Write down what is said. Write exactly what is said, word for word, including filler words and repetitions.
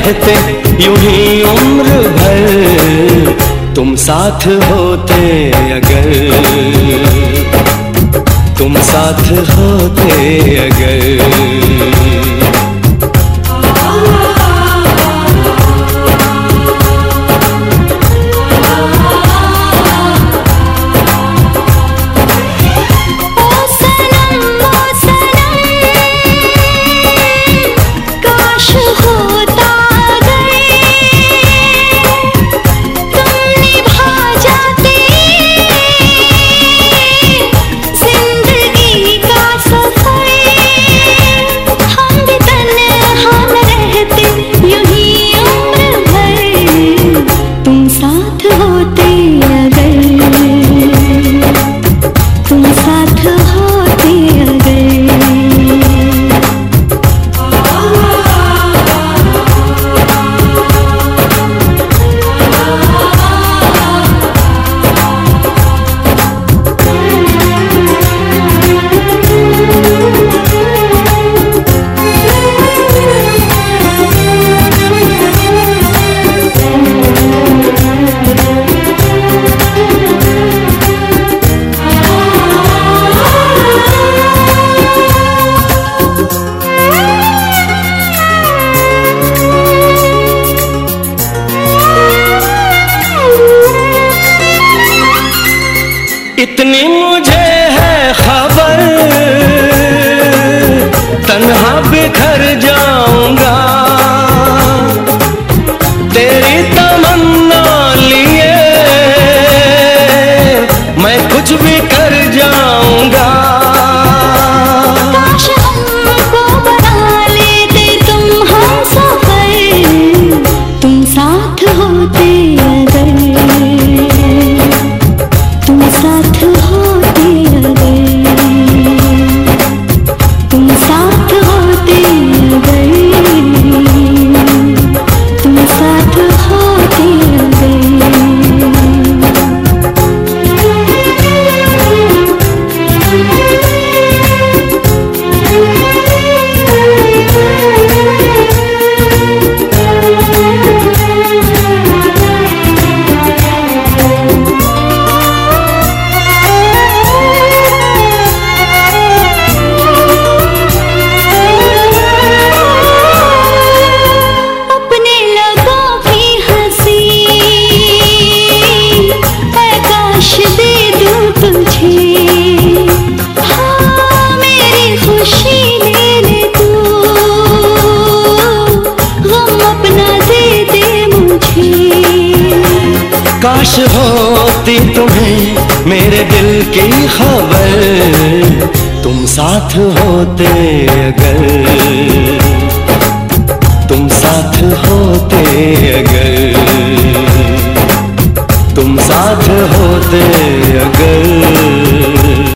रहते यूं ही उम्र भर, तुम साथ होते अगर, तुम साथ होते अगर। इतनी मुझे है खबर, तन्हा बिखर जाऊंगा, तेरी तमन्ना लिए मैं कुछ भी कर जाऊंगा। काश हमको बना लेते तुम हमसफर, तुम साथ होते अगर, तुम साथ होते अगर, तुम साथ होते अगर, तुम साथ होते अगर। काश होती तुम्हें मेरे दिल की खबर, तुम साथ होते अगर।